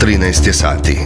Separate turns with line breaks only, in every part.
13 je sati.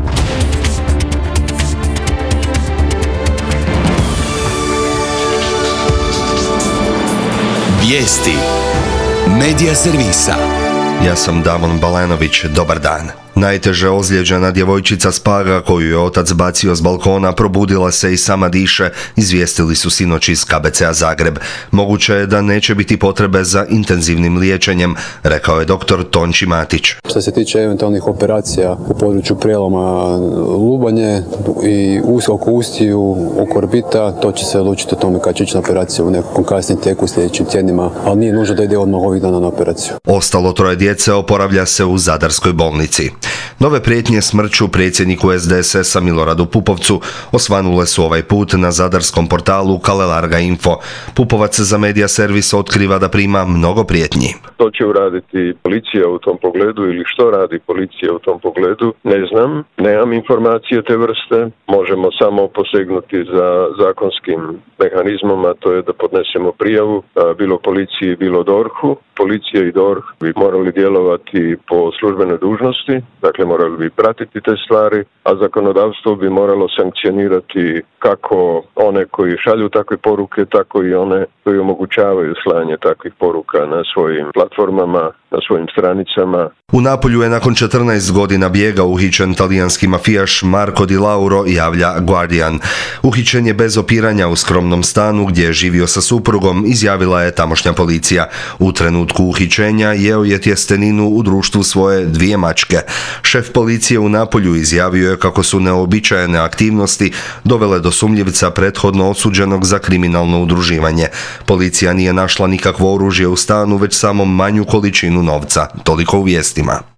Vijesti Medija servisa.
Ja sam Damon Balenović, dobar dan. Najteže ozlijeđena djevojčica s Paga koju je otac bacio s balkona probudila se i sama diše, izvijestili su sinoć iz KBC-a Zagreb. Moguće je da neće biti potrebe za intenzivnim liječenjem, rekao je dr. Tonči Matić.
Što se tiče eventualnih operacija u području prijeloma lubanje i oko ustiju, oko orbita, to će se odlučiti o tome kad će ići na operaciju u nekom kasnijem tijeku sljedećim tjednima, ali nije nužno da ide odmah ovih dana na operaciju.
Ostalo 3 djece oporavlja se u Zadarskoj bolnici. Nove prijetnje smrću predsjedniku SDSS-a Miloradu Pupovcu osvanule su ovaj put na zadarskom portalu Kalelarga Info. Pupovac za Medija servis otkriva da prima mnogo prijetnji.
Što će uraditi policija u tom pogledu ili što radi policija u tom pogledu, ne znam, nemam informacije te vrste, možemo samo posegnuti za zakonskim mehanizmom, a to je da podnesemo prijavu, bilo policiji, bilo DORH-u. Policija i DORH bi morali djelovati po službenoj dužnosti, dakle morali bi pratiti te stvari, a zakonodavstvo bi moralo sankcionirati kako one koji šalju takve poruke, tako i one koji omogućavaju slanje takvih poruka na svojim platformama, na svojim stranicama.
U Napolju je nakon 14 godina bijega uhićen talijanski mafijaš Marco Di Lauro, javlja Guardian. Uhićen je bez opiranja u skromnom stanu gdje je živio sa suprugom, izjavila je tamošnja policija. U trenutku uhićenja jeo je tjesteninu u društvu svoje 2 mačke. Šef policije u Napolju izjavio je kako su neobičajene aktivnosti dovele do sumnjivca prethodno osuđenog za kriminalno udruživanje. Policija nije našla nikakvo oružje u stanu, već samo manju količinu novca. Toliko u vijestima.